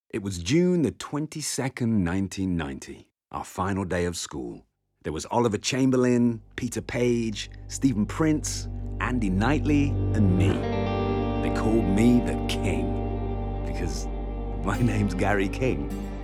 It was June the 22nd, 1990, our final day of school. There was Oliver Chamberlain, Peter Page, Stephen Prince, Andy Knightley, and me. They called me the King, because my name's Gary King.